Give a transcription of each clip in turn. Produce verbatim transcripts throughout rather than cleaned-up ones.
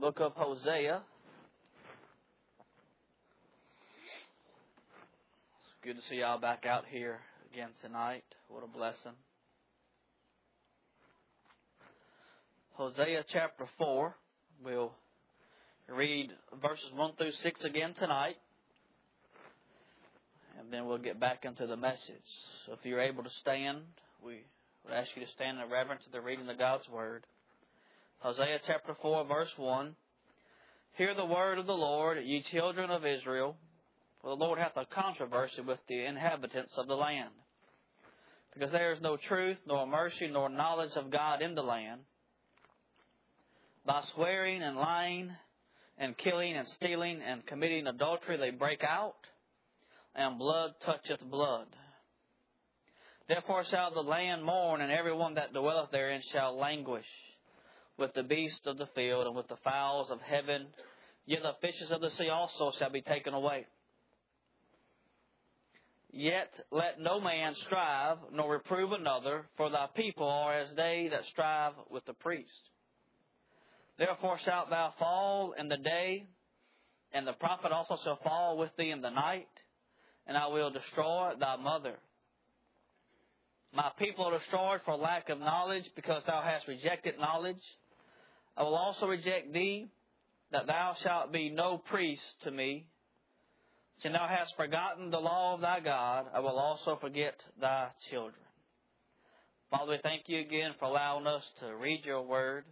book of Hosea. It's good to see y'all back out here again tonight. What a blessing. Hosea chapter four. We'll read verses one through six again tonight. And then we'll get back into the message. So if you're able to stand, we would ask you to stand in reverence to the reading of God's Word. Hosea chapter four, verse one. Hear the word of the Lord, ye children of Israel, for the Lord hath a controversy with the inhabitants of the land. Because there is no truth, nor mercy, nor knowledge of God in the land. By swearing and lying, and killing and stealing, and committing adultery, they break out, and blood toucheth blood. Therefore shall the land mourn, and every one that dwelleth therein shall languish, with the beasts of the field, and with the fowls of heaven. Yet the fishes of the sea also shall be taken away. Yet let no man strive, nor reprove another, for thy people are as they that strive with the priest. Therefore shalt thou fall in the day, and the prophet also shall fall with thee in the night, and I will destroy thy mother. My people are destroyed for lack of knowledge, because thou hast rejected knowledge. I will also reject thee, that thou shalt be no priest to me. Since thou hast forgotten the law of thy God, I will also forget thy children. Father, we thank you again for allowing us to read your word.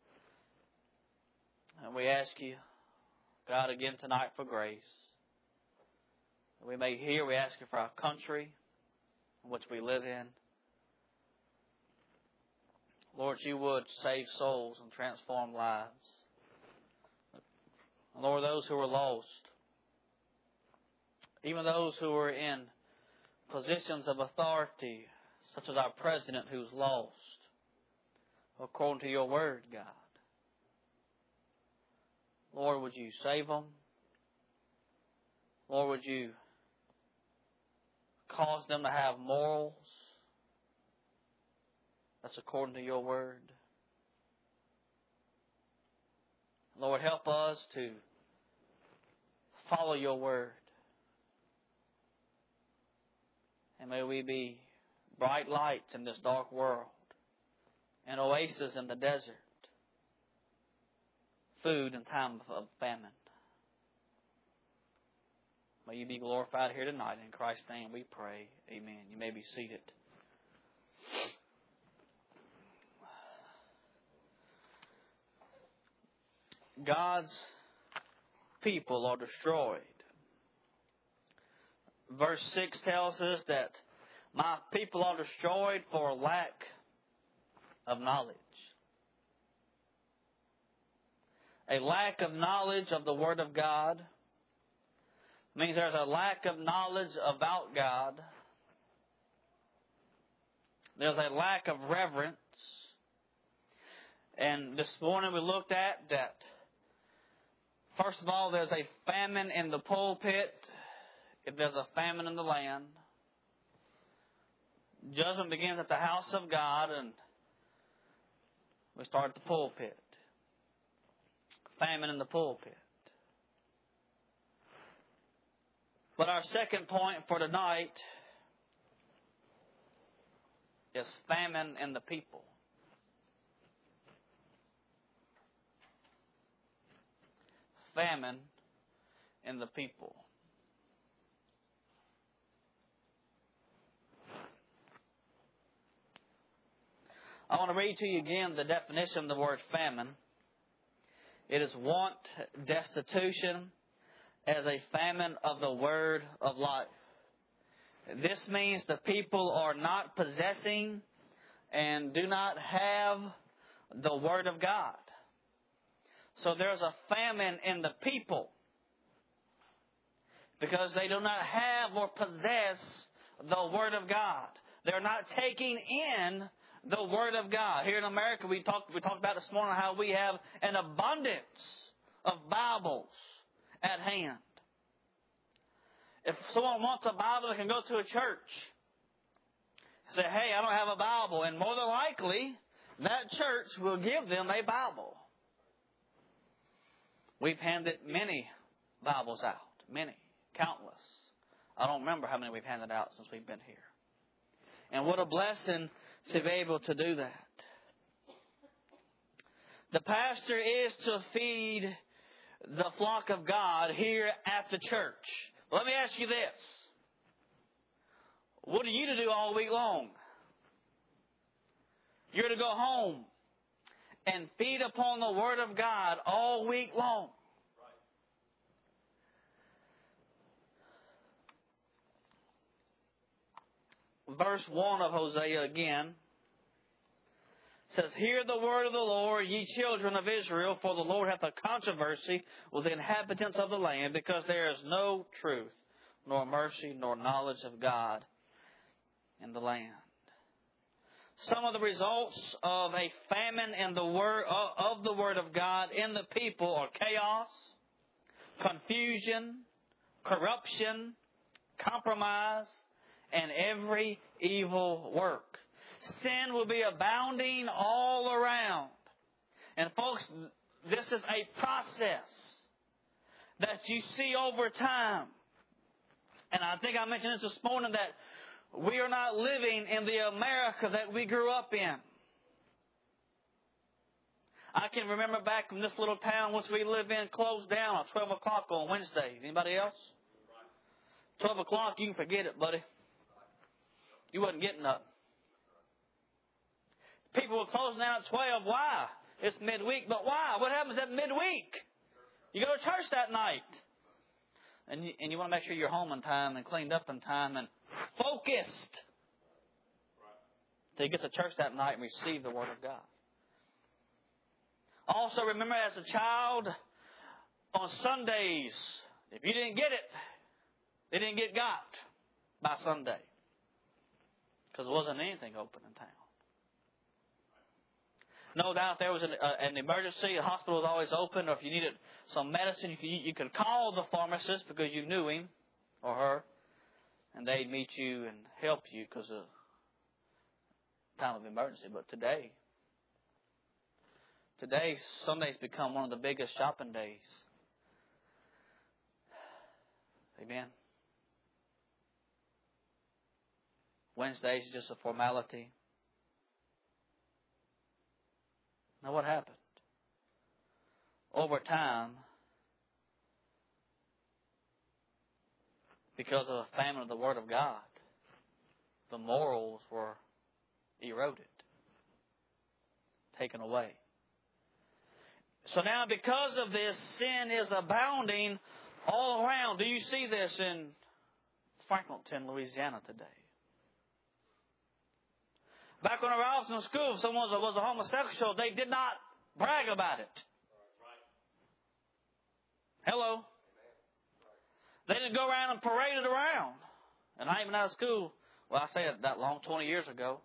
And we ask you, God, again tonight for grace. That we may hear, we ask you for our country, in which we live in. Lord, you would save souls and transform lives. Lord, those who are lost, even those who are in positions of authority, such as our president who's lost, according to your word, God. Lord, would you save them? Lord, would you cause them to have morals that's according to your word? Lord, help us to follow your word. And may we be bright lights in this dark world, an oasis in the desert, food in time of famine. May you be glorified here tonight. In Christ's name we pray. Amen. You may be seated. God's people are destroyed. Verse six tells us that my people are destroyed for lack of knowledge. A lack of knowledge of the Word of God means there's a lack of knowledge about God. There's a lack of reverence. And this morning we looked at that, first of all, there's a famine in the pulpit. If there's a famine in the land, judgment begins at the house of God, and we start at the pulpit. Famine in the pulpit. But our second point for tonight is famine in the people. Famine in the people. I want to read to you again the definition of the word famine. It is want, destitution, as a famine of the word of life. This means the people are not possessing and do not have the word of God. So there's a famine in the people because they do not have or possess the word of God. They're not taking in the Word of God. Here in America, we talked we talked about this morning how we have an abundance of Bibles at hand. If someone wants a Bible, they can go to a church. Say, hey, I don't have a Bible. And more than likely, that church will give them a Bible. We've handed many Bibles out. Many. Countless. I don't remember how many we've handed out since we've been here. And what a blessing to be able to do that. The pastor is to feed the flock of God here at the church. Let me ask you this. What are you to do all week long? You're to go home and feed upon the Word of God all week long. Verse one of Hosea again says, Hear the word of the Lord, ye children of Israel, for the Lord hath a controversy with the inhabitants of the land, because there is no truth, nor mercy, nor knowledge of God in the land. Some of the results of a famine in the word of the Word of God in the people are chaos, confusion, corruption, compromise, and every evil work. Sin will be abounding all around. And folks, this is a process that you see over time. And I think I mentioned this this morning that we are not living in the America that we grew up in. I can remember back when this little town which we live in closed down at twelve o'clock on Wednesdays. Anybody else? twelve o'clock, you can forget it, buddy. You wasn't getting up. People were closing down at twelve. Why? It's midweek. But why? What happens at midweek? You go to church that night. And you, and you want to make sure you're home in time and cleaned up in time and focused. So you get to church that night and receive the Word of God. Also remember as a child, on Sundays, if you didn't get it, they didn't get got by Sunday. Because there wasn't anything open in town. No doubt if there was an, uh, an emergency, a hospital was always open, or if you needed some medicine, you could, you could call the pharmacist because you knew him or her, and they'd meet you and help you because of time of emergency. But today, today, Sunday's become one of the biggest shopping days. Amen. Wednesday is just a formality. Now what happened? Over time, because of a famine of the Word of God, the morals were eroded, taken away. So now because of this, sin is abounding all around. Do you see this in Franklinton, Louisiana today? Back when I was in school, if someone was a homosexual, they did not brag about it. Hello? They didn't go around and parade it around. And I ain't been out of school, well, I say it that long, twenty years ago.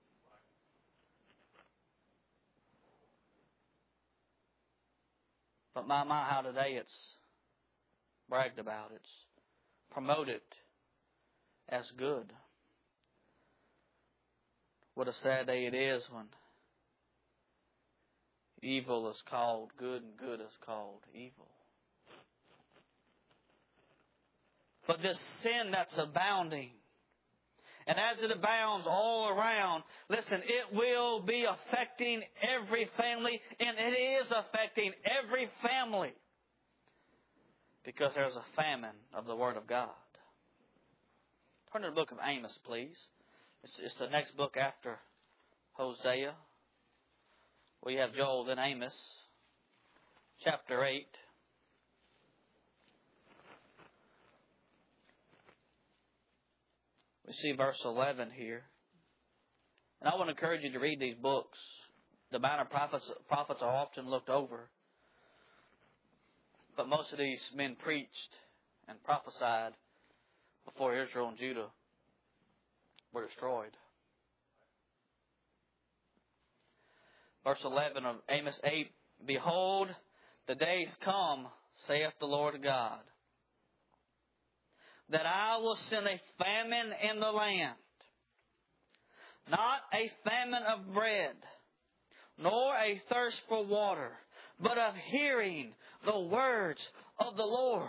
But my, my, how today it's bragged about. It's promoted as good. What a sad day it is when evil is called good and good is called evil. But this sin that's abounding, and as it abounds all around, listen, it will be affecting every family, and it is affecting every family because there's a famine of the Word of God. Turn to the book of Amos, please. It's, it's the next book after Hosea. We have Joel, then Amos, chapter eight. We see verse eleven here. And I want to encourage you to read these books. The minor prophets, prophets are often looked over. But most of these men preached and prophesied before Israel and Judah were destroyed. Verse eleven of Amos eight, Behold, the days come, saith the Lord God, that I will send a famine in the land, not a famine of bread, nor a thirst for water, but of hearing the words of the Lord.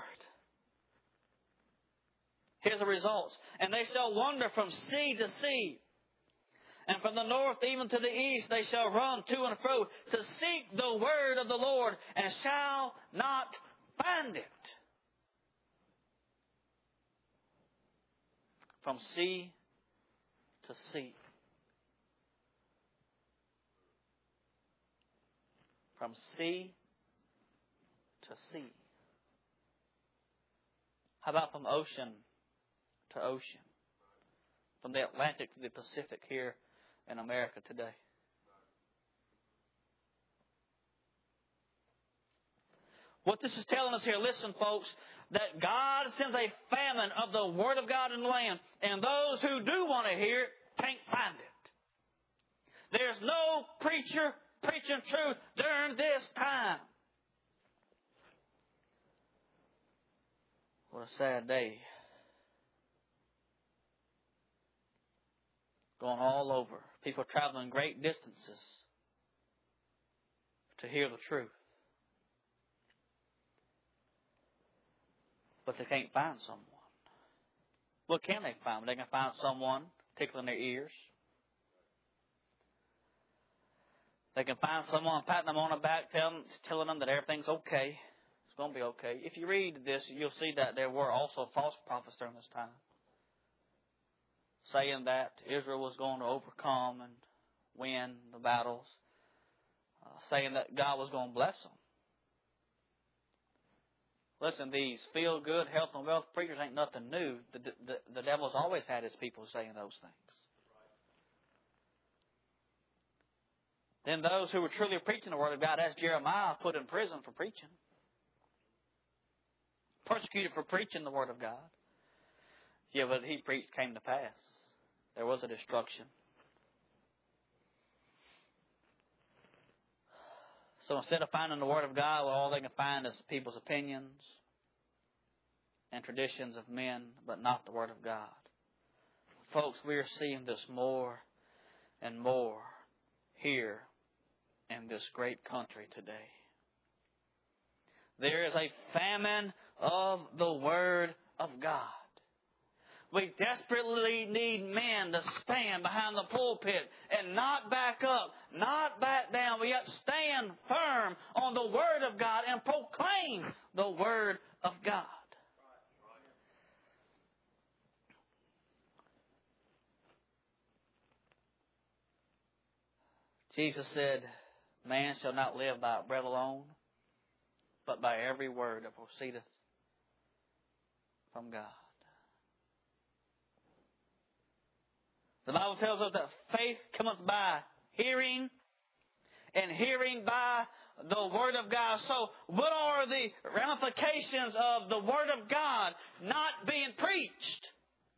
Here's the results. And they shall wander from sea to sea, and from the north even to the east they shall run to and fro to seek the word of the Lord, and shall not find it. From sea to sea. From sea to sea. How about from ocean to ocean? From the Atlantic to the Pacific here in America today. What this is telling us here, listen folks, that God sends a famine of the Word of God in the land, and those who do want to hear it can't find it. There's no preacher preaching truth during this time. What a sad day. Going all over. People traveling great distances to hear the truth. But they can't find someone. What can they find? They can find someone tickling their ears. They can find someone patting them on the back, telling, telling them that everything's okay. It's going to be okay. If you read this, you'll see that there were also false prophets during this time, saying that Israel was going to overcome and win the battles, uh, saying that God was going to bless them. Listen, these feel-good, health and wealth preachers ain't nothing new. The, the, the devil's always had his people saying those things. Then those who were truly preaching the Word of God, as Jeremiah, put in prison for preaching. Persecuted for preaching the Word of God. Yeah, but he preached came to pass. There was a destruction. So instead of finding the Word of God, well, all they can find is people's opinions and traditions of men, but not the Word of God. Folks, we are seeing this more and more here in this great country today. There is a famine of the Word of God. We desperately need men to stand behind the pulpit and not back up, not back down, but yet stand firm on the Word of God and proclaim the Word of God. Jesus said, man shall not live by bread alone, but by every word that proceedeth from God. The Bible tells us that faith cometh by hearing, and hearing by the Word of God. So what are the ramifications of the Word of God not being preached?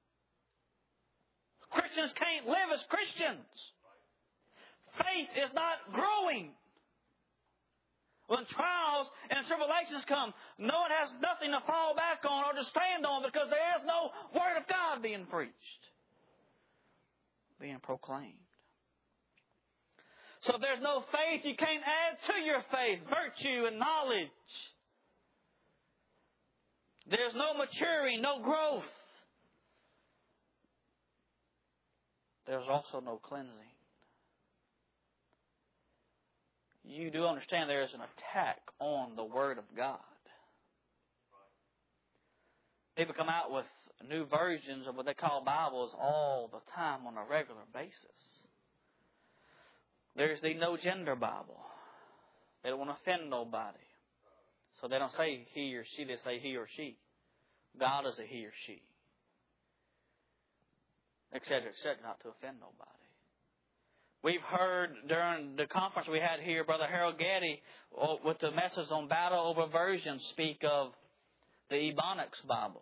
Christians can't live as Christians. Faith is not growing. When trials and tribulations come, no one has nothing to fall back on or to stand on because there is no Word of God being preached, being proclaimed. So if there's no faith, you can't add to your faith virtue and knowledge. There's no maturing, no growth. There's also no cleansing. You do understand there is an attack on the Word of God. People come out with new versions of what they call Bibles all the time on a regular basis. There's the no gender Bible. They don't want to offend nobody. So they don't say he or she, they say he or she. God is a he or she. Et cetera, et cetera, not to offend nobody. We've heard during the conference we had here, Brother Harold Getty, with the message on battle over versions, speak of the Ebonics Bible.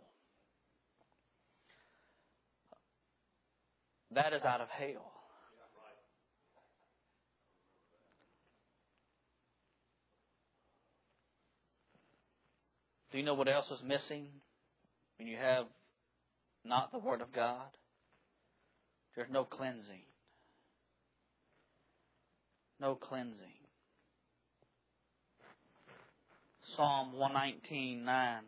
That is out of hell. Do you know what else is missing when you have not the Word of God? There's no cleansing. No cleansing. Psalm one nineteen, nine.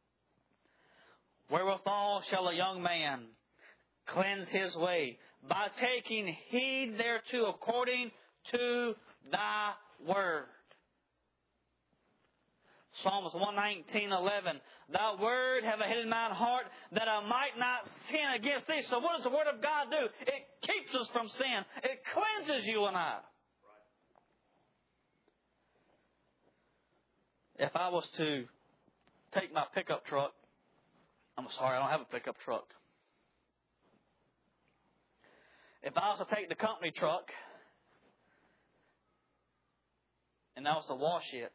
Wherewithal shall a young man cleanse his way? By taking heed thereto according to thy word. Psalms one nineteen, eleven. Thy word have I hid in mine heart, that I might not sin against thee. So what does the word of God do? It keeps us from sin. It cleanses you and I. If I was to take my pickup truck, I'm sorry, I don't have a pickup truck. If I was to take the company truck and I was to wash it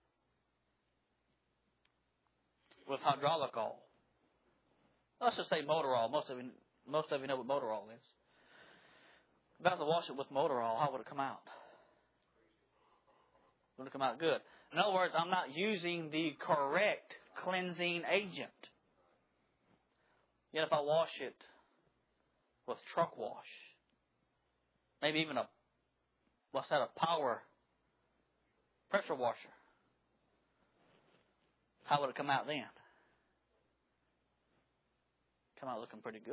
with hydraulic oil, let's just say motor oil. Most of you, most of you know what motor oil is. If I was to wash it with motor oil, how would it come out? Would it come out good? In other words, I'm not using the correct cleansing agent. Yet if I wash it with truck wash, maybe even a, what's that, a power pressure washer, how would it come out then? Come out looking pretty good.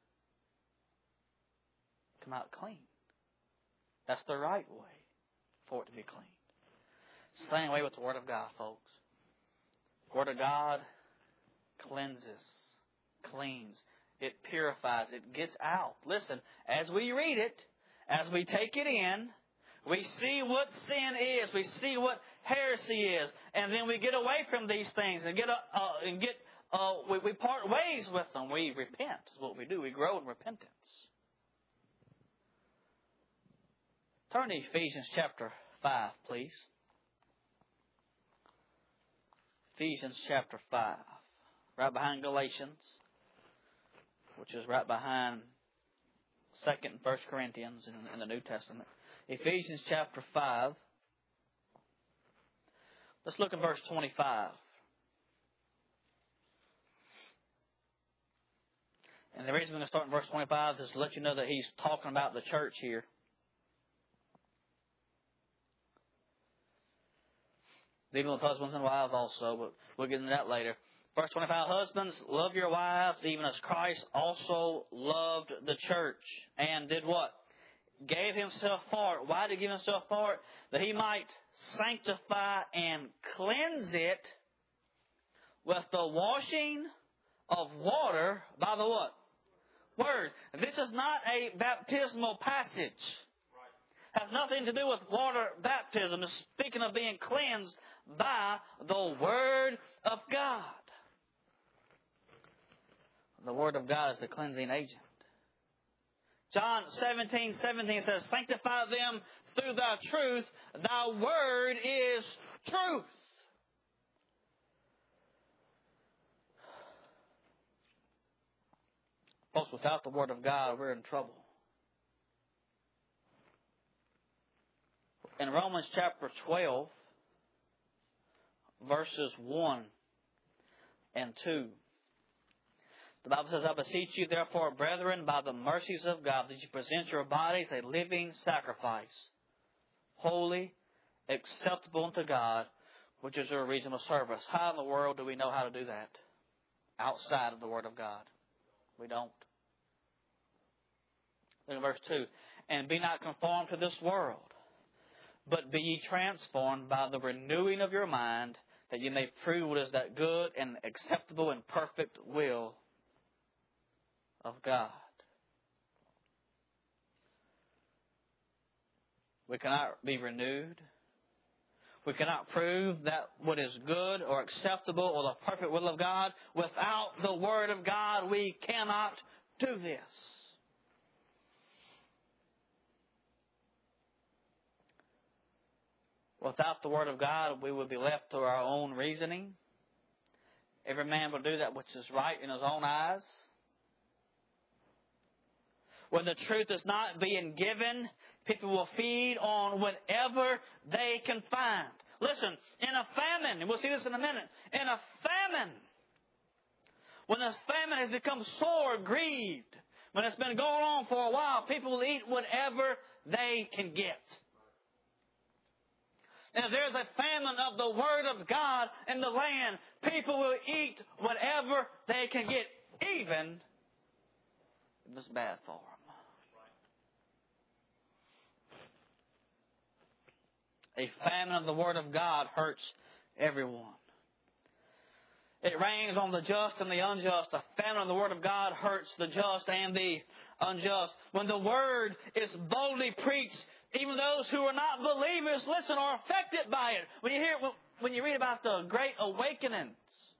Come out clean. That's the right way for it to be clean. Same way with the Word of God, folks. The Word of God cleanses, cleans, it purifies, it gets out. Listen, as we read it, as we take it in, we see what sin is, we see what heresy is, and then we get away from these things and get uh, uh, and get uh, we, we part ways with them. We repent. Is what we do. We grow in repentance. Turn to Ephesians chapter five, please. Ephesians chapter five, right behind Galatians, which is right behind Second and First Corinthians in, in the New Testament. Ephesians chapter five. Let's look at verse twenty-five. And the reason we're going to start in verse twenty-five is to let you know that he's talking about the church here. Dealing with husbands and wives also, but we'll get into that later. Verse twenty-five, husbands, love your wives, even as Christ also loved the church, and did what? Gave himself for it. Why did he give himself for it? That he might sanctify and cleanse it with the washing of water by the what? Word. This is not a baptismal passage. Has nothing to do with water baptism. It's speaking of being cleansed by the Word of God. The Word of God is the cleansing agent. John seventeen, seventeen says, sanctify them through thy truth. Thy word is truth. Folks, without the Word of God, we're in trouble. In Romans chapter twelve, verses one and two, the Bible says, I beseech you, therefore, brethren, by the mercies of God, that you present your bodies a living sacrifice, holy, acceptable unto God, which is your reasonable service. How in the world do we know how to do that? Outside of the Word of God. We don't. Look at verse two. And be not conformed to this world, but be ye transformed by the renewing of your mind, that you may prove what is that good and acceptable and perfect will of God. We cannot be renewed. We cannot prove that what is good or acceptable or the perfect will of God. Without the Word of God, we cannot do this. Without the Word of God, we would be left to our own reasoning. Every man will do that which is right in his own eyes. When the truth is not being given, people will feed on whatever they can find. Listen, in a famine, and we'll see this in a minute, in a famine, when the famine has become sore grieved, when it's been going on for a while, people will eat whatever they can get. And if there's a famine of the Word of God in the land, people will eat whatever they can get, even if it's bad for them. A famine of the Word of God hurts everyone. It rains on the just and the unjust. A famine of the Word of God hurts the just and the unjust. When the Word is boldly preached, even those who are not believers, listen, are affected by it. When you hear, when you read about the Great Awakenings,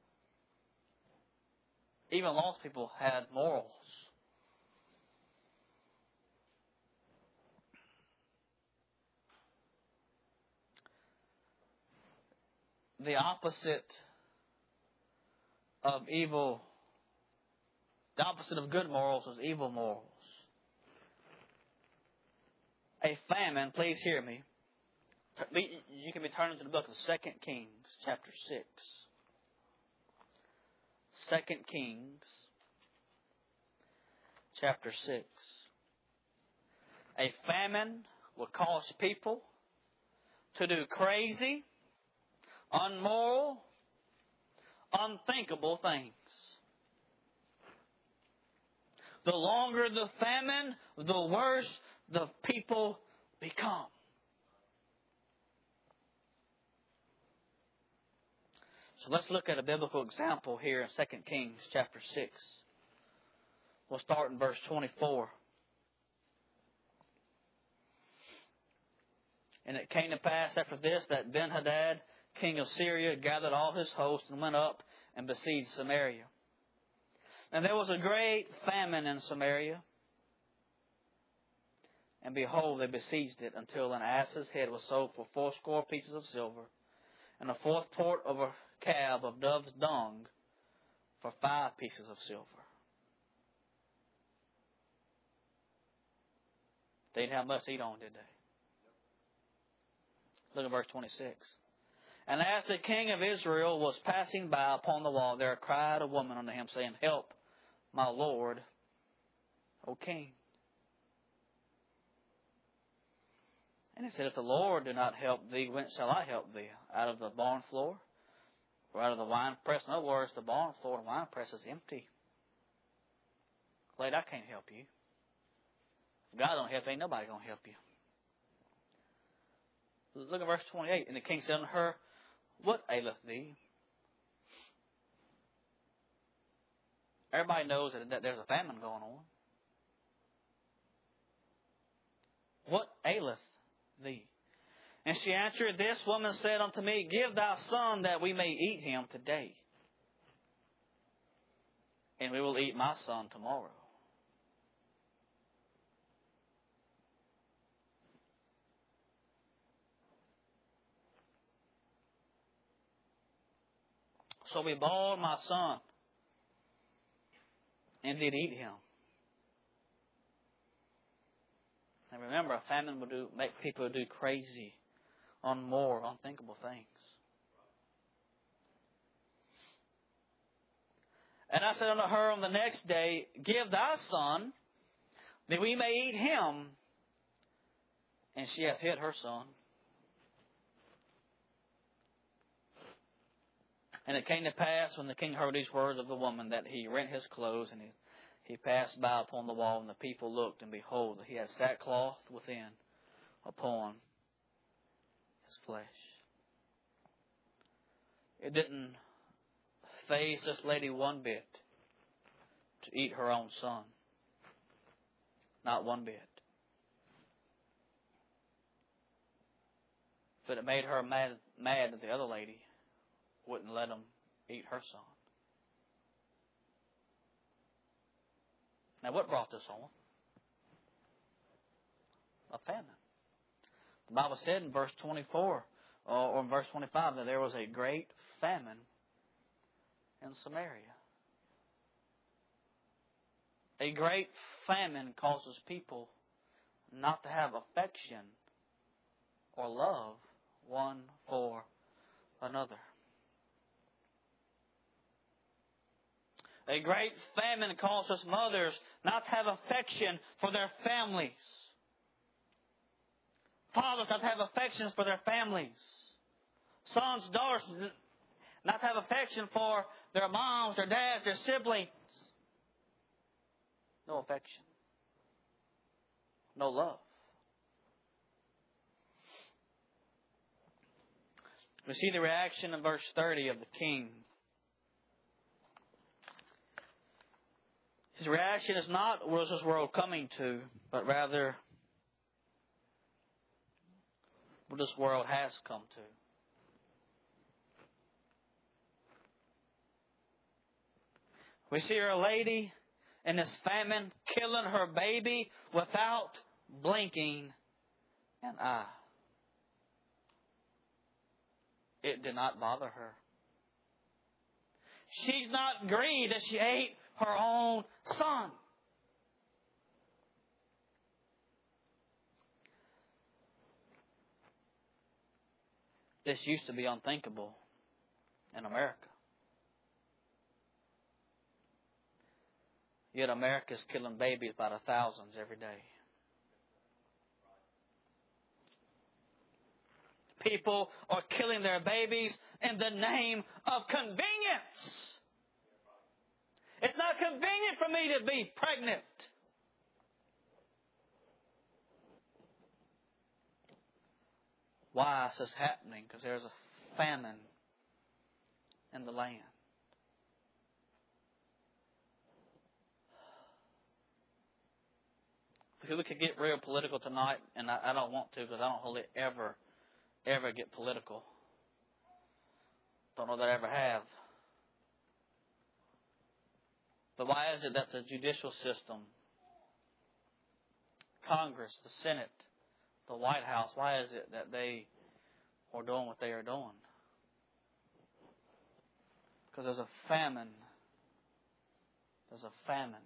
even lost people had morals. The opposite of evil, the opposite of good morals is evil morals. A famine, please hear me. You can be turning to the book of Second Kings, chapter six. Second Kings, chapter six. A famine will cause people to do crazy, unmoral, unthinkable things. The longer the famine, the worse the people become. So let's look at a biblical example here in Second Kings chapter six. We'll start in verse twenty-four. And it came to pass after this that Ben-Hadad, king of Syria, gathered all his host and went up and besieged Samaria. And there was a great famine in Samaria. And behold, they besieged it until an ass's head was sold for fourscore pieces of silver, and a fourth part of a cab of dove's dung for five pieces of silver. They didn't have much to eat on, did they? Look at verse twenty-six. And as the king of Israel was passing by upon the wall, there cried a woman unto him, saying, Help, my lord, O king. And he said, If the Lord do not help thee, whence shall I help thee? Out of the barn floor? Or out of the wine press? In other words, the barn floor and wine press is empty. Lady, I can't help you. If God don't help you, ain't nobody going to help you. Look at verse twenty-eight. And the king said unto her, What aileth thee? Everybody knows that there's a famine going on. What aileth thee? And she answered, This woman said unto me, Give thy son that we may eat him today, and we will eat my son tomorrow. So we boiled my son and did eat him. And remember, a famine will do, make people do crazy, unmoral, unthinkable things. And I said unto her on the next day, Give thy son, that we may eat him. And she hath hid her son. And it came to pass, when the king heard these words of the woman, that he rent his clothes, and he, he passed by upon the wall, and the people looked, and behold, he had sackcloth within upon his flesh. It didn't faze this lady one bit to eat her own son. Not one bit. But it made her mad, mad that the other lady wouldn't let him eat her son. Now, what brought this on? A famine. The Bible said in verse twenty-four, or in verse twenty-five, that there was a great famine in Samaria. A great famine causes people not to have affection or love one for another. A great famine causes mothers not to have affection for their families. Fathers not to have affections for their families. Sons, daughters, not to have affection for their moms, their dads, their siblings. No affection. No love. We see the reaction in verse thirty of the king. His reaction is not, what is this world coming to, but rather what this world has come to. We see our lady in this famine killing her baby without blinking an eye. It did not bother her. She's not grieved that she ate her own son. This used to be unthinkable in America. Yet America's killing babies by the thousands every day. People are killing their babies in the name of convenience. It's not convenient for me to be pregnant. Why is this happening? Because there's a famine in the land. We could get real political tonight, and I, I don't want to because I don't really ever, ever get political. Don't know that I ever have. But why is it that the judicial system, Congress, the Senate, the White House, why is it that they are doing what they are doing? Because there's a famine. There's a famine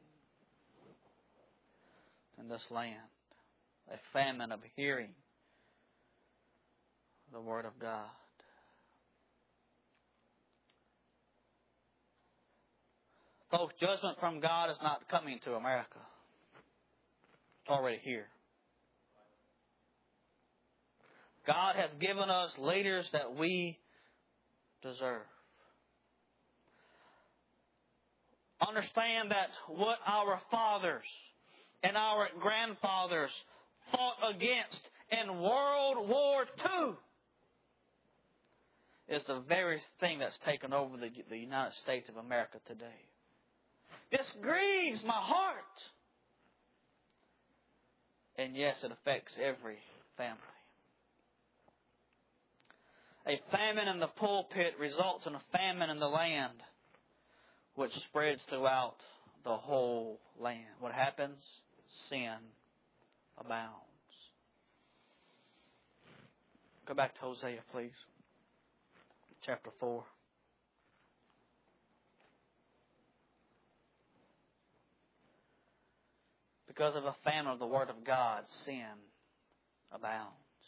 in this land. A famine of hearing the Word of God. Folks, judgment from God is not coming to America. It's already here. God has given us leaders that we deserve. Understand that what our fathers and our grandfathers fought against in World War Two is the very thing that's taken over the, the United States of America today. This grieves my heart. And yes, it affects every family. A famine in the pulpit results in a famine in the land, which spreads throughout the whole land. What happens? Sin abounds. Go back to Hosea, please. Chapter four. Because of a famine of the Word of God, sin abounds.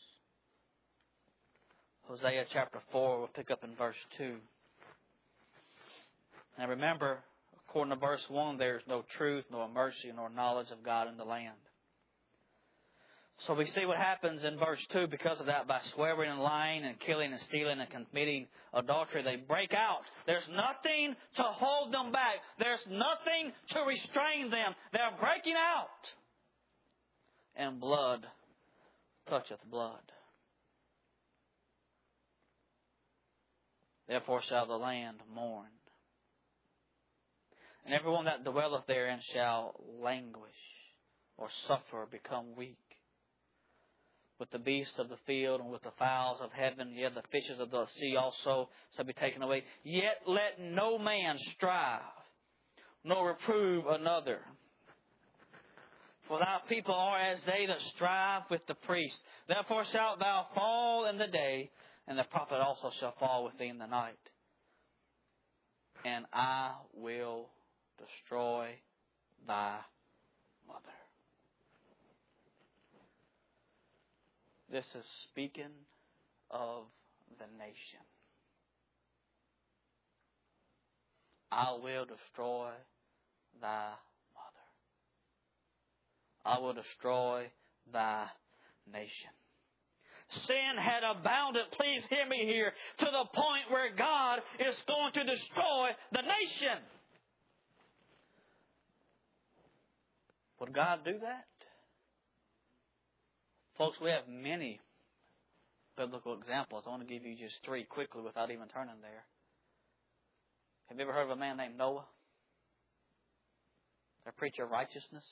Hosea chapter four, we'll pick up in verse two. Now remember, according to verse one, there is no truth, nor mercy, nor knowledge of God in the land. So we see what happens in verse two because of that. By swearing and lying and killing and stealing and committing adultery, they break out. There's nothing to hold them back. There's nothing to restrain them. They're breaking out. And blood toucheth blood. Therefore shall the land mourn. And everyone that dwelleth therein shall languish or suffer, become weak. With the beasts of the field and with the fowls of heaven, yet the fishes of the sea also shall be taken away. Yet let no man strive, nor reprove another. For thy people are as they that strive with the priest. Therefore shalt thou fall in the day, and the prophet also shall fall with thee in the night. And I will destroy thy mother. This is speaking of the nation. I will destroy thy mother. I will destroy thy nation. Sin had abounded, please hear me here, to the point where God is going to destroy the nation. Would God do that? Folks, we have many biblical examples. I want to give you just three quickly without even turning there. Have you ever heard of a man named Noah? A preacher of righteousness.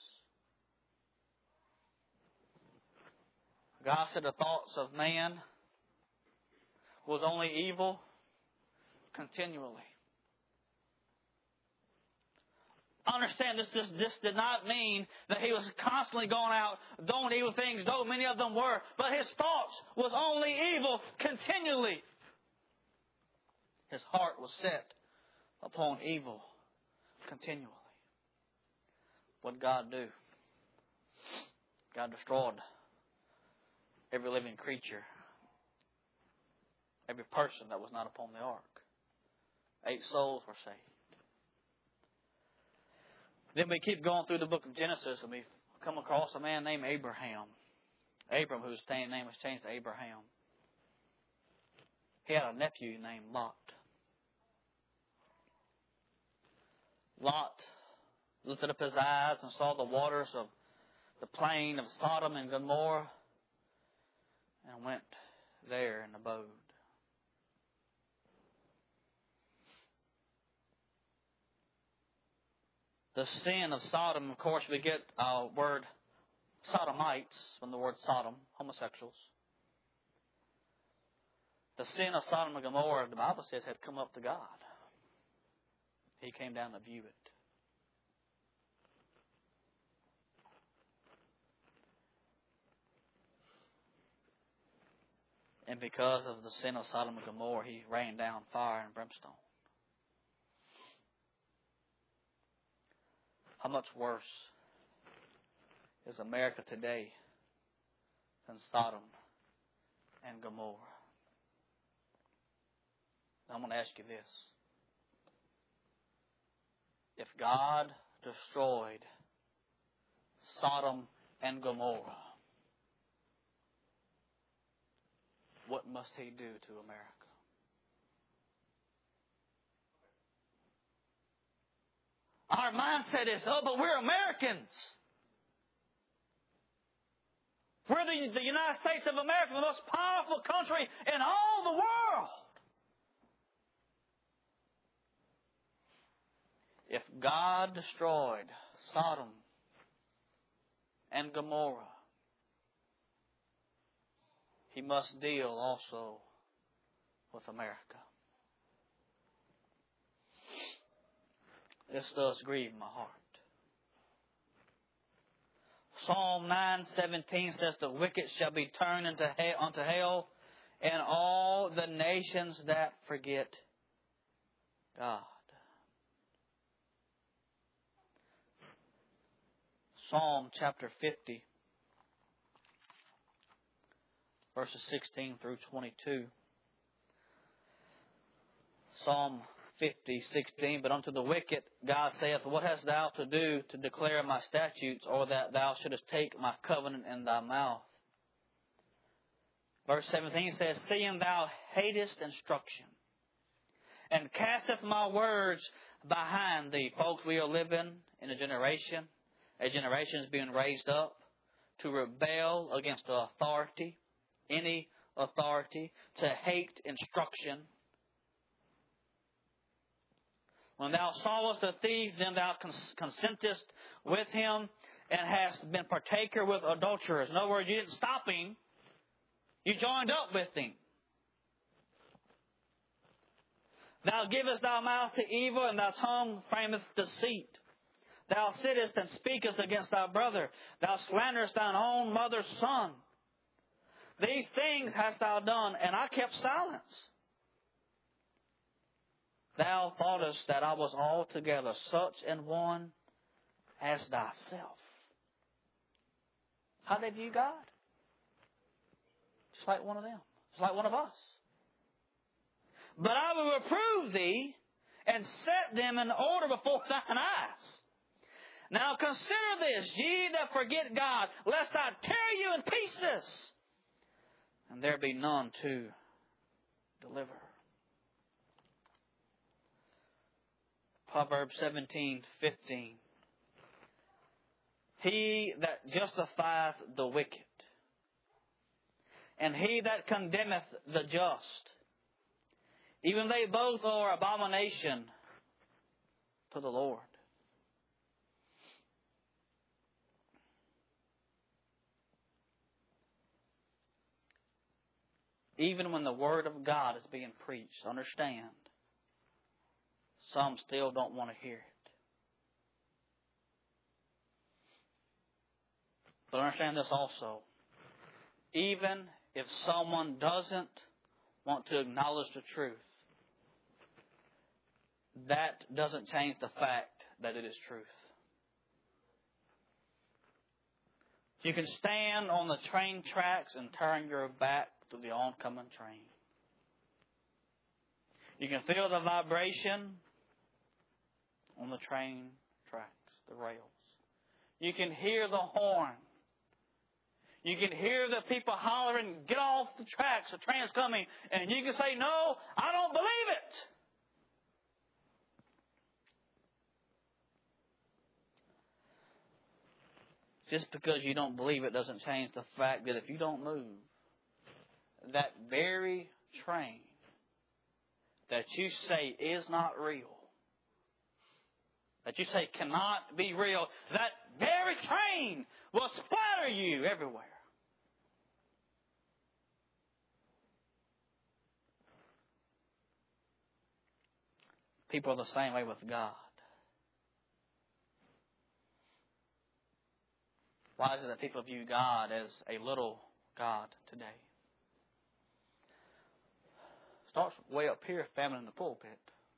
God said the thoughts of man was only evil continually. Understand this, this, this did not mean that he was constantly going out doing evil things, though many of them were. But his thoughts was only evil continually. His heart was set upon evil continually. What did God do? God destroyed every living creature, every person that was not upon the ark. Eight souls were saved. Then we keep going through the book of Genesis and we come across a man named Abraham. Abram, whose name was changed to Abraham. He had a nephew named Lot. Lot lifted up his eyes and saw the waters of the plain of Sodom and Gomorrah and went there and abode. The sin of Sodom, of course, we get our word sodomites from the word Sodom, homosexuals. The sin of Sodom and Gomorrah, the Bible says, had come up to God. He came down to view it. And because of the sin of Sodom and Gomorrah, He rained down fire and brimstone. How much worse is America today than Sodom and Gomorrah? I'm going to ask you this. If God destroyed Sodom and Gomorrah, what must He do to America? Our mindset is, oh, but we're Americans. We're the, the United States of America, the most powerful country in all the world. If God destroyed Sodom and Gomorrah, He must deal also with America. This does grieve my heart. Psalm nine seventeen says, the wicked shall be turned into hell, unto hell, and all the nations that forget God. Psalm chapter fifty, verses sixteen through twenty-two. Psalm fifty, sixteen, but unto the wicked God saith, what hast thou to do to declare my statutes, or that thou shouldest take my covenant in thy mouth? Verse seventeen says, seeing thou hatest instruction, and casteth my words behind thee. Folks, we are living in a generation, a generation is being raised up to rebel against the authority, any authority, to hate instruction. When thou sawest a thief, then thou consentest with him, and hast been partaker with adulterers. In other words, you didn't stop him. You joined up with him. Thou givest thy mouth to evil, and thy tongue frameth deceit. Thou sittest and speakest against thy brother. Thou slanderest thine own mother's son. These things hast thou done, and I kept silence. Thou thoughtest that I was altogether such an one as thyself. How they view God? Just like one of them. Just like one of us. But I will reprove thee and set them in order before thine eyes. Now consider this, ye that forget God, lest I tear you in pieces and there be none to deliver. Proverbs seventeen fifteen. He that justifieth the wicked, and he that condemneth the just, even they both are abomination to the Lord. Even when the Word of God is being preached, understand, some still don't want to hear it. But understand this also. Even if someone doesn't want to acknowledge the truth, that doesn't change the fact that it is truth. You can stand on the train tracks and turn your back to the oncoming train. You can feel the vibration on the train tracks, the rails. You can hear the horn. You can hear the people hollering, get off the tracks, the train's coming. And you can say, no, I don't believe it. Just because you don't believe it doesn't change the fact that if you don't move, that very train that you say is not real, that you say cannot be real, that very train will splatter you everywhere. People are the same way with God. Why is it that people view God as a little God today? Starts way up here, famine in the pulpit.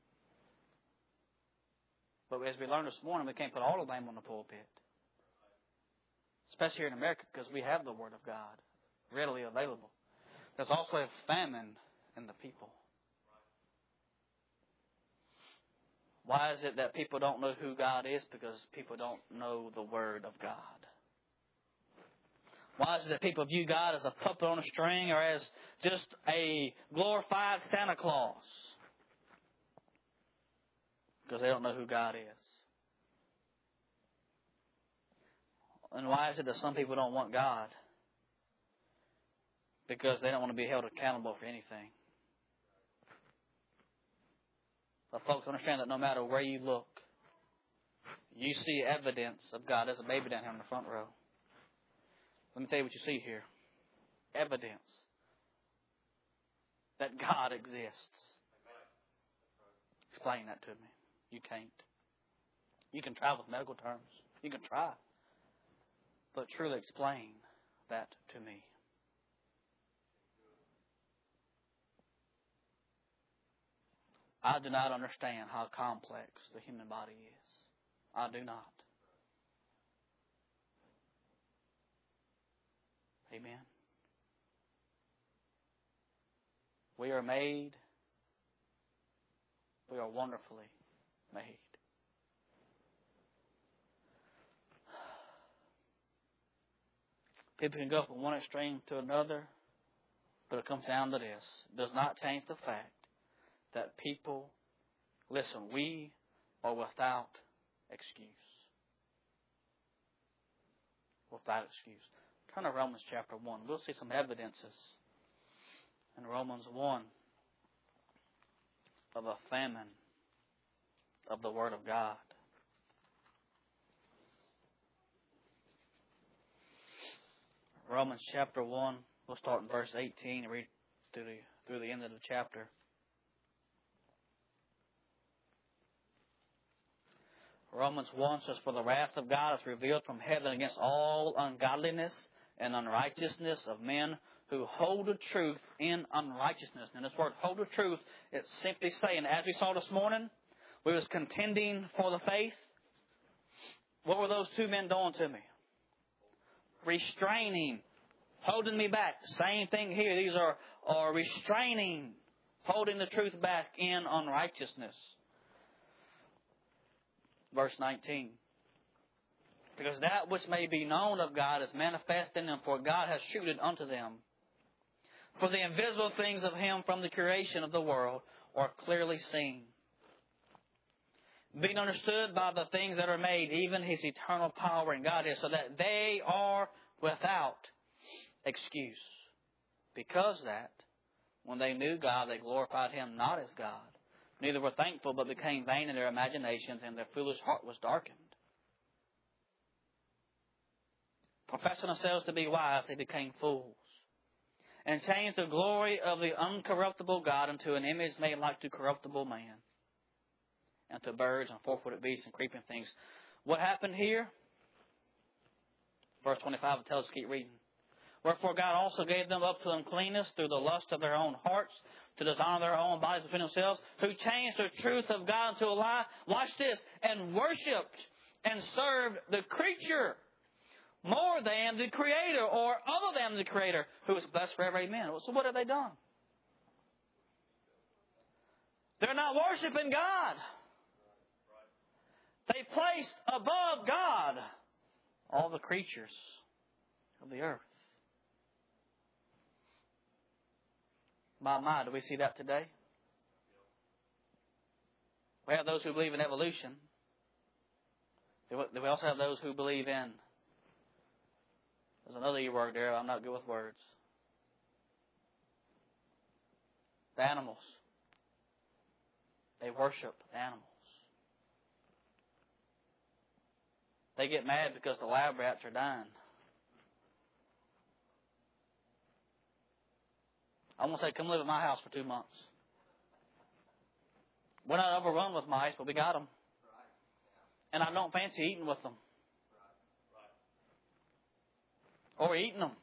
But as we learned this morning, we can't put all the blame on the pulpit. Especially here in America, because we have the Word of God readily available. There's also a famine in the people. Why is it that people don't know who God is? Because people don't know the Word of God. Why is it that people view God as a puppet on a string or as just a glorified Santa Claus? Because they don't know who God is. And why is it that some people don't want God? Because they don't want to be held accountable for anything. But folks, understand that no matter where you look, you see evidence of God. There's a baby down here in the front row. Let me tell you what you see here. Evidence that God exists. Explain that to me. You can't. You can try with medical terms. You can try. But truly explain that to me. I do not understand how complex the human body is. I do not. Amen. We are made. We are wonderfully made. People can go from one extreme to another, but it comes down to this. It does not change the fact that people, listen, we are without excuse. Without excuse. Turn to Romans chapter one. We'll see some evidences in Romans one of a famine of the Word of God. Romans chapter one, we'll start in verse eighteen and read through the, through the end of the chapter. Romans one says, for the wrath of God is revealed from heaven against all ungodliness and unrighteousness of men who hold the truth in unrighteousness. And this word, hold the truth, it's simply saying, as we saw this morning, we was contending for the faith. What were those two men doing to me? Restraining, holding me back. Same thing here. These are, are restraining, holding the truth back in unrighteousness. Verse nineteen. Because that which may be known of God is manifest in them, for God has shewed it unto them. For the invisible things of Him from the creation of the world are clearly seen, being understood by the things that are made, even His eternal power and Godhead, so that they are without excuse. Because that, when they knew God, they glorified Him not as God, neither were thankful, but became vain in their imaginations, and their foolish heart was darkened. Professing themselves to be wise, they became fools, and changed the glory of the uncorruptible God into an image made like to corruptible man, and to birds and four-footed beasts and creeping things. What happened here? Verse twenty-five tells us to keep reading. Wherefore God also gave them up to uncleanness through the lust of their own hearts, to dishonor their own bodies within themselves, who changed the truth of God into a lie. Watch this. And worshipped and served the creature more than the Creator, or other than the Creator, who is blessed forever. Amen. So what have they done? They're not worshiping God. They placed above God all the creatures of the earth. My, my, do we see that today? We have those who believe in evolution. We also have those who believe in... There's another E word there. I'm not good with words. The animals. They worship animals. They get mad because the lab rats are dying. I'm going to say, come live at my house for two months. We're not overrun with mice, but we got them. And I don't fancy eating with them. Or eating them.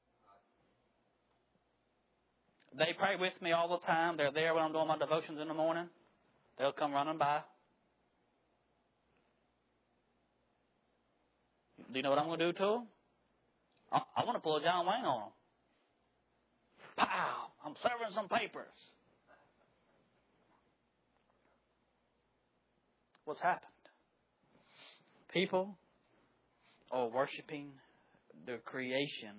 They pray with me all the time. They're there when I'm doing my devotions in the morning. They'll come running by. Do you know what I'm going to do to them? I, I want to pull a John Wayne on them. Pow! I'm serving some papers. What's happened? People are worshiping the creation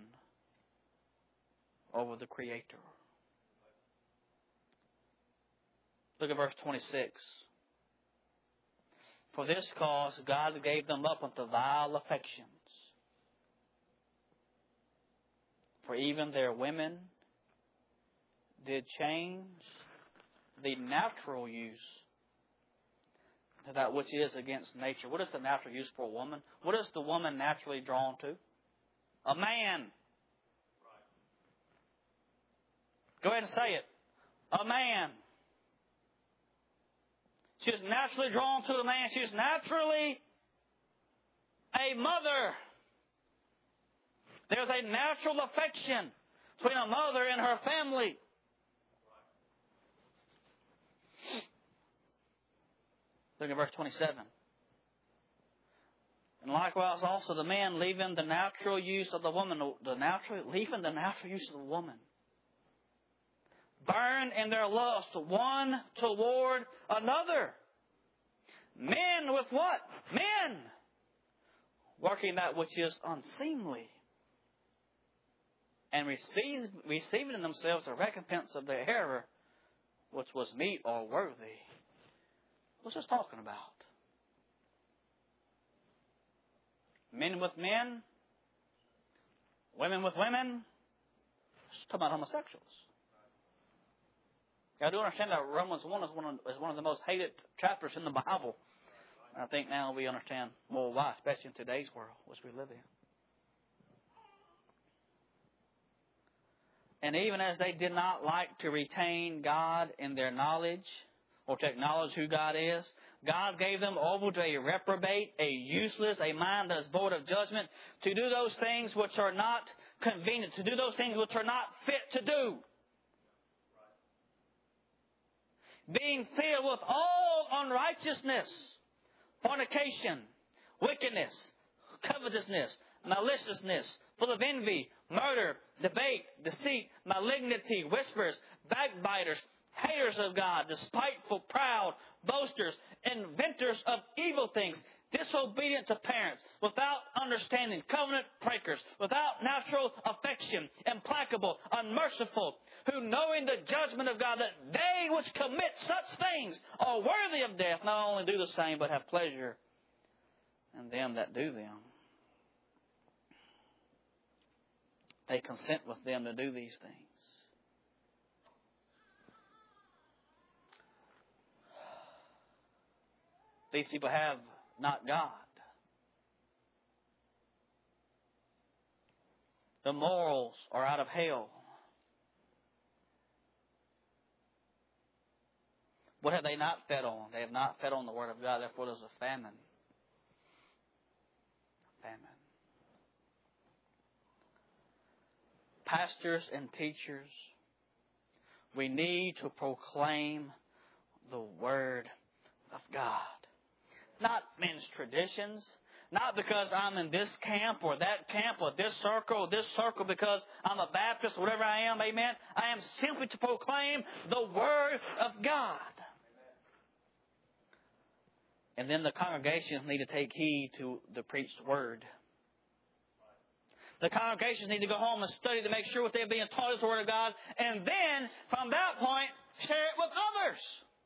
over the Creator. Look at verse twenty-six. For this cause God gave them up unto vile affections. For even their women did change the natural use to that which is against nature. What is the natural use for a woman? What is the woman naturally drawn to? A man. Go ahead and say it. A man. She is naturally drawn to a man. She is naturally a mother. There's a natural affection between a mother and her family. Look at verse twenty-seven. And likewise also the man leaving the natural use of the woman, the natural, leaving the natural use of the woman, burn in their lust one toward another. Men with what? Men! Working that which is unseemly. And receive, receiving in themselves the recompense of their error, which was meet or worthy. What's this talking about? Men with men, women with women. It's talking about homosexuals. I do understand that Romans one is one of, is one of the most hated chapters in the Bible. I think now we understand more why, especially in today's world, which we live in. And even as they did not like to retain God in their knowledge, or to acknowledge who God is, God gave them over to a reprobate, a useless, a mind that is void of judgment, to do those things which are not convenient, to do those things which are not fit to do. Being filled with all unrighteousness, fornication, wickedness, covetousness, maliciousness, full of envy, murder, debate, deceit, malignity, whispers, backbiters, haters of God, despiteful, proud, boasters, inventors of evil things, disobedient to parents, without understanding, covenant breakers, without natural affection, implacable, unmerciful, who knowing the judgment of God, that they which commit such things are worthy of death, not only do the same, but have pleasure in them that do them. They consent with them to do these things. These people have not God. The morals are out of hell. What have they not fed on? They have not fed on the Word of God. Therefore, there's a famine. Famine. Pastors and teachers, we need to proclaim the Word of God. Not men's traditions. Not because I'm in this camp or that camp or this circle or this circle because I'm a Baptist or whatever I am. Amen. I am simply to proclaim the Word of God. And then the congregations need to take heed to the preached Word. The congregations need to go home and study to make sure what they're being taught is the Word of God. And then, from that point, share it with others.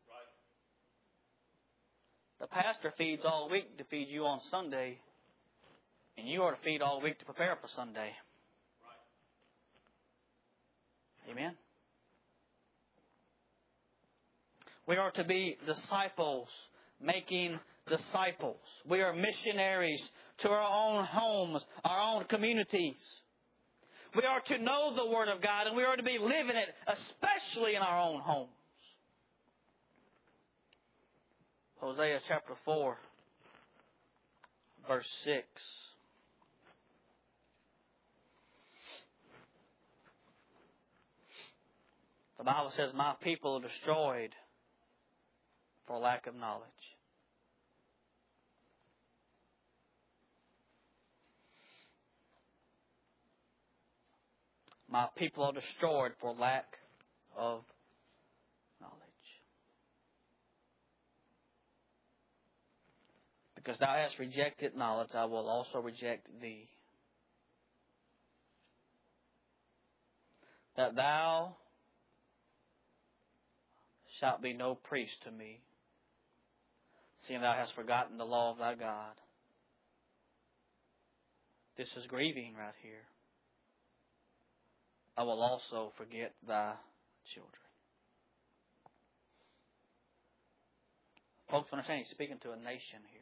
The pastor feeds all week to feed you on Sunday, and you are to feed all week to prepare for Sunday. Right. Amen? We are to be disciples, making disciples. We are missionaries to our own homes, our own communities. We are to know the Word of God, and we are to be living it, especially in our own homes. Hosea chapter four, verse six. The Bible says, my people are destroyed for lack of knowledge. My people are destroyed for lack of knowledge. Because thou hast rejected knowledge, I will also reject thee. That thou shalt be no priest to me, seeing thou hast forgotten the law of thy God. This is grieving right here. I will also forget thy children. Folks, understand he's speaking to a nation here.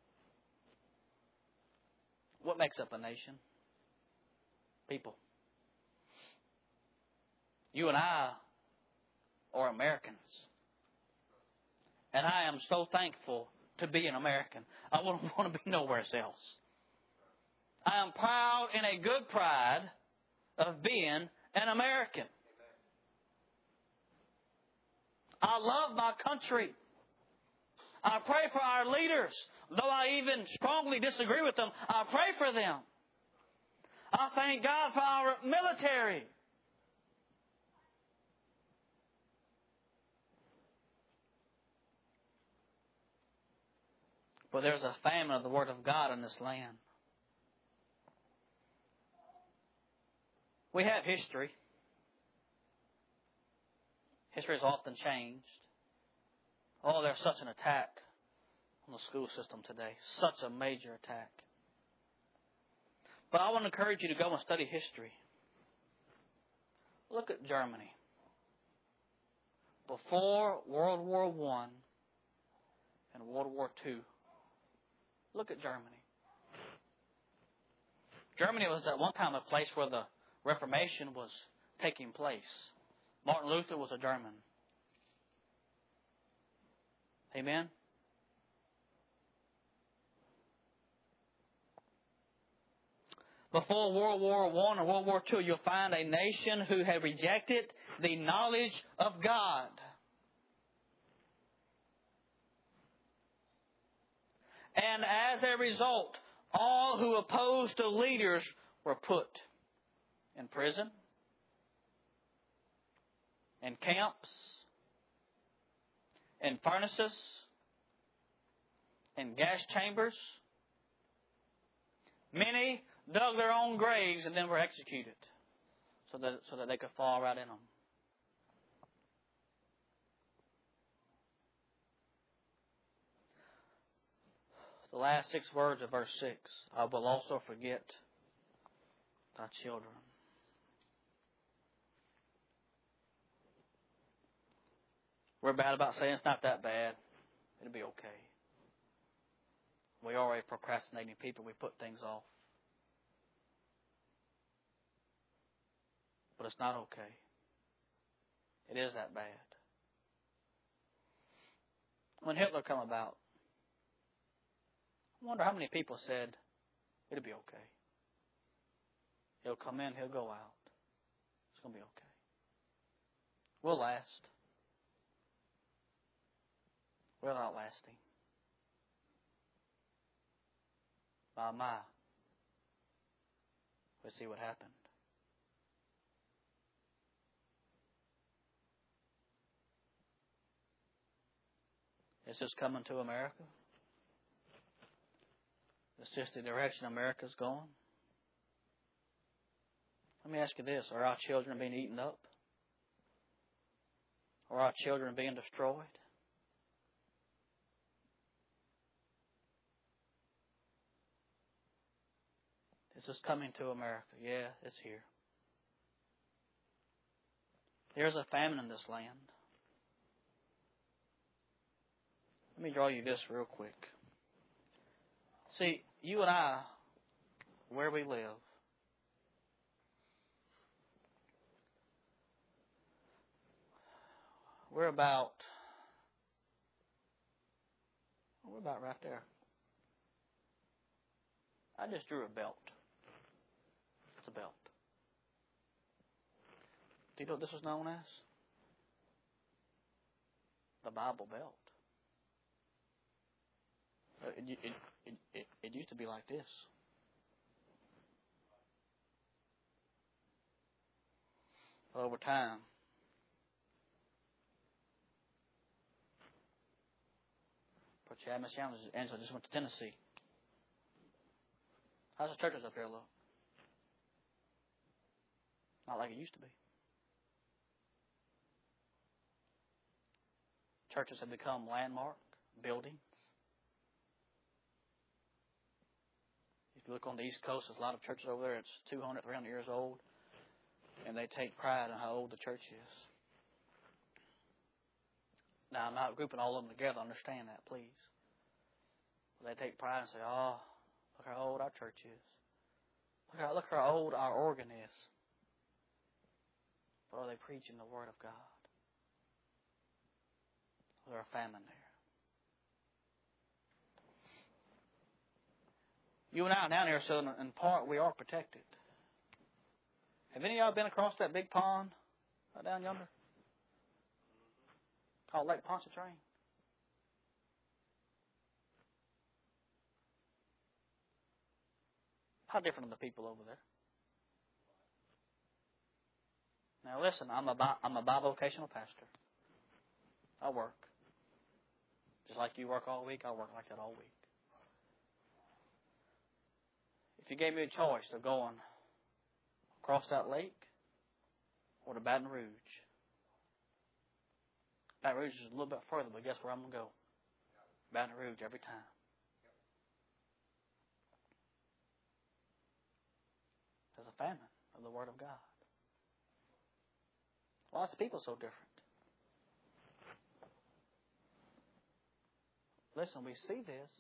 What makes up a nation? People. You and I are Americans. And I am so thankful to be an American. I wouldn't want to be nowhere else. I am proud in a good pride of being an American. I love my country. I pray for our leaders. Though I even strongly disagree with them, I pray for them. I thank God for our military. But there's a famine of the Word of God in this land. We have history. History has often changed. Oh, there's such an attack on the school system today. Such a major attack. But I want to encourage you to go and study history. Look at Germany. Before World War One and World War Two. Look at Germany. Germany was at one time a place where the Reformation was taking place. Martin Luther was a German. Amen? Before World War One or World War Two, you'll find a nation who had rejected the knowledge of God. And as a result, all who opposed the leaders were put in prison, in camps, in furnaces, in gas chambers. Many dug their own graves and then were executed so that, so that they could fall right in them. The last six words of verse six. I will also forget thy children. We're bad about saying it's not that bad. It'll be okay. We are a procrastinating people. We put things off. But it's not okay. It is that bad. When Hitler came about, I wonder how many people said, it'll be okay. He'll come in, he'll go out. It's going to be okay. We'll last. We're not lasting. My, my. We'll see what happened. It's just coming to America. It's just the direction America's going. Let me ask you this. Are our children being eaten up? Are our children being destroyed? Is this coming to America? Yeah, it's here. There's a famine in this land. Let me draw you this real quick. See, you and I, where we live, we're about, we're about right there. I just drew a belt. It's a belt. Do you know what this was known as? The Bible Belt. It, it, it, it, it used to be like this. Over time, Port Chadman Challenges, Angela just went to Tennessee. How's the churches up here, look? Not like it used to be. Churches have become landmark buildings. If you look on the East Coast, there's a lot of churches over there. It's two hundred, three hundred years old. And they take pride in how old the church is. Now, I'm not grouping all of them together. Understand that, please. They take pride and say, oh, look how old our church is. Look how, look how old our organ is. But are they preaching the Word of God? There's a famine there. You and I are down here, so in part we are protected. Have any of y'all been across that big pond right down yonder? Called Lake Pontchartrain? How different are the people over there? Now listen, I'm a, bi- I'm a bivocational pastor. I work. Just like you work all week, I work like that all week. If you gave me a choice of going across that lake or to Baton Rouge, Baton Rouge is a little bit further, but guess where I'm going to go? Baton Rouge every time. There's a famine of the Word of God. Lots of people so different. Listen, we see this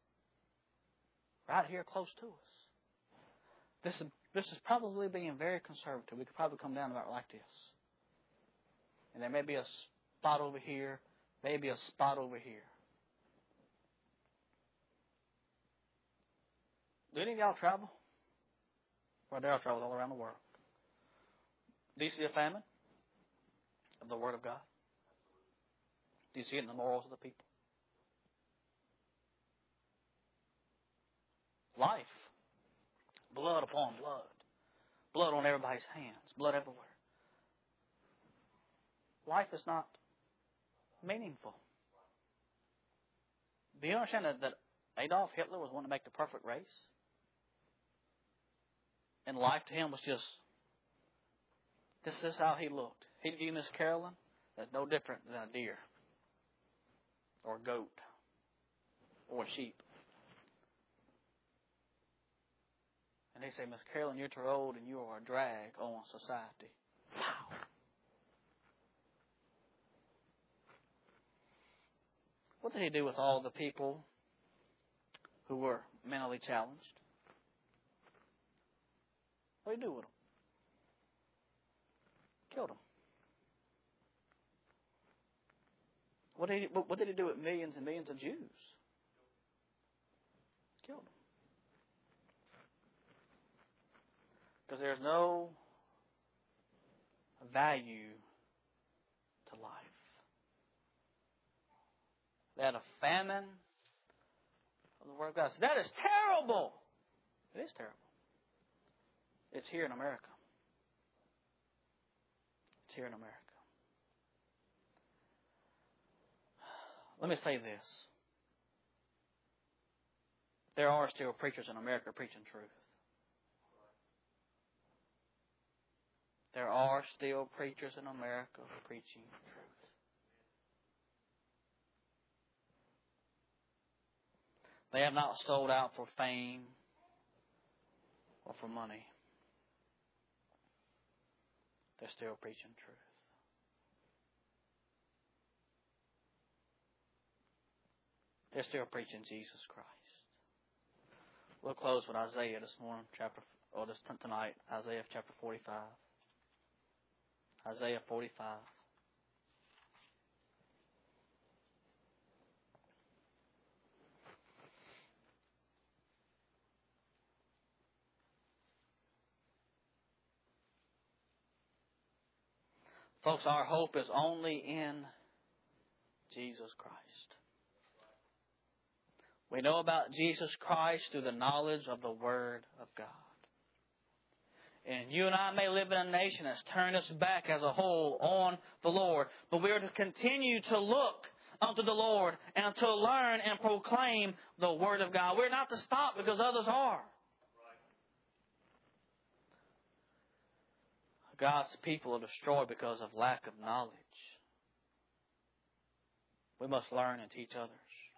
right here close to us. This is, this is probably being very conservative. We could probably come down about like this. And there may be a spot over here, maybe a spot over here. Do any of y'all travel? Well, there are travels all around the world. Do you see a famine of the Word of God? Do you see it in the morals of the people? Life. Blood upon blood. Blood on everybody's hands. Blood everywhere. Life is not meaningful. Do you understand that, that Adolf Hitler was wanting to make the perfect race. And life to him was just, this is how he looked. He viewed Miss Carolyn as no different than a deer or a goat or a sheep. And they say, Miss Carolyn, you're too old and you are a drag on society. Wow. What did he do with all the people who were mentally challenged? What did he do with them? Killed them. What did he, what did he do with millions and millions of Jews? Killed them. Because there's no value to life. They had a famine of the Word of God. So that is terrible. It is terrible. It's here in America. It's here in America. Let me say this. There are still preachers in America preaching truth. There are still preachers in America preaching truth. They have not sold out for fame or for money. They're still preaching truth. They're still preaching Jesus Christ. We'll close with Isaiah this morning, chapter or this tonight, Isaiah chapter forty-five. Isaiah forty-five. Folks, our hope is only in Jesus Christ. We know about Jesus Christ through the knowledge of the Word of God. And you and I may live in a nation that's turned its back as a whole on the Lord. But we are to continue to look unto the Lord and to learn and proclaim the Word of God. We're not to stop because others are. God's people are destroyed because of lack of knowledge. We must learn and teach others.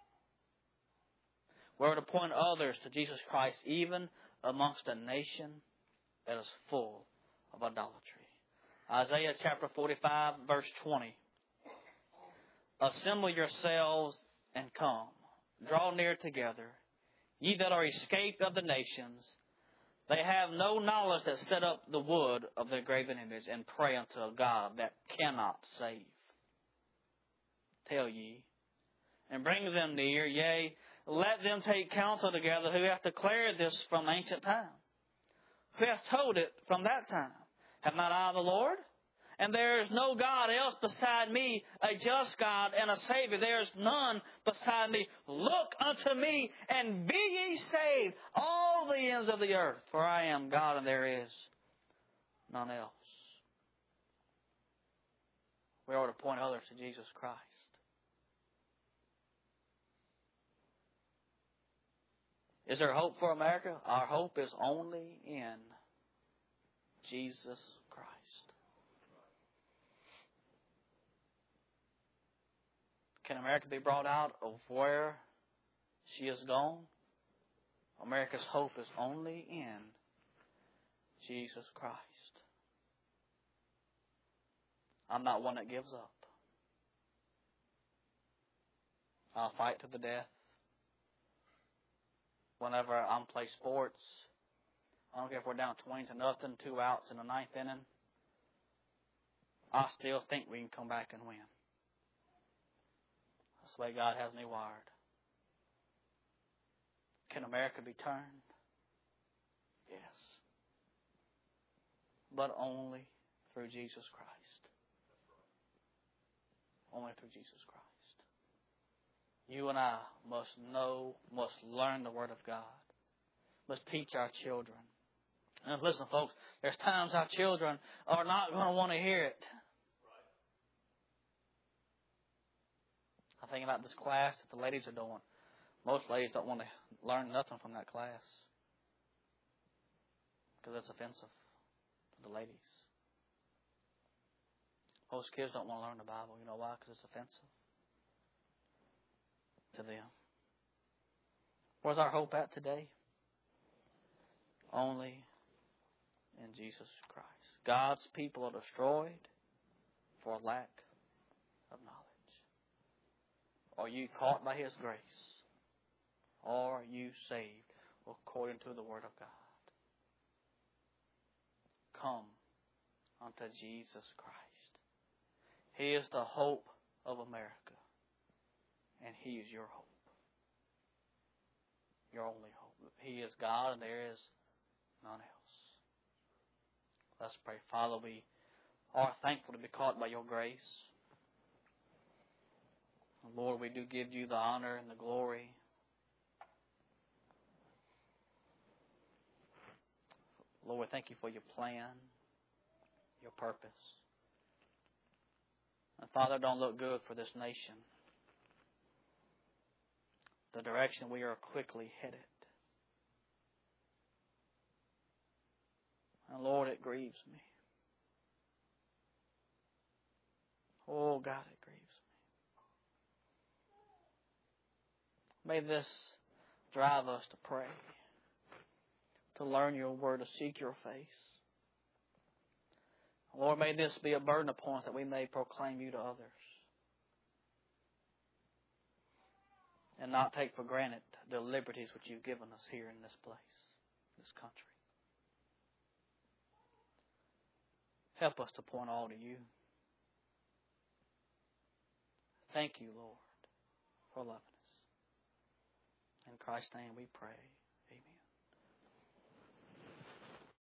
We're to point others to Jesus Christ, even amongst a nation that is full of idolatry. Isaiah chapter forty-five, verse twenty. Assemble yourselves and come. Draw near together, ye that are escaped of the nations. They have no knowledge that set up the wood of their graven image and pray unto a God that cannot save. Tell ye, and bring them near, yea, let them take counsel together who have declared this from ancient time, who have told it from that time. Have not I the Lord? And there is no God else beside me, a just God and a Savior. There is none beside me. Look unto me and be ye saved, all the ends of the earth. For I am God and there is none else. We ought to point others to Jesus Christ. Is there hope for America? Our hope is only in Jesus Christ. Can America be brought out of where she has gone? America's hope is only in Jesus Christ. I'm not one that gives up. I'll fight to the death. Whenever I'm play sports, I don't care if we're down twenty to nothing, two outs in the ninth inning, I still think we can come back and win. That's the way God has me wired. Can America be turned? Yes. But only through Jesus Christ. Only through Jesus Christ. You and I must know, must learn the Word of God. Must teach our children. And listen, folks, there's times our children are not going to want to hear it. I think about this class that the ladies are doing. Most ladies don't want to learn nothing from that class because it's offensive to the ladies. Most kids don't want to learn the Bible. You know why? Because it's offensive to them. Where's our hope at today? Only in Jesus Christ. God's people are destroyed for lack of knowledge. Are you caught by His grace? Or are you saved according to the Word of God? Come unto Jesus Christ. He is the hope of America. And He is your hope. Your only hope. He is God and there is none else. Let's pray. Father, we are thankful to be caught by your grace. Lord, we do give you the honor and the glory. Lord, thank you for your plan, your purpose. And Father, don't look good for this nation. The direction we are quickly headed. And Lord, it grieves me. Oh God, it grieves me. May this drive us to pray, to learn your word, to seek your face. Lord, may this be a burden upon us that we may proclaim you to others. And not take for granted the liberties which you've given us here in this place, this country. Help us to point all to you. Thank you, Lord, for loving us. In Christ's name we pray.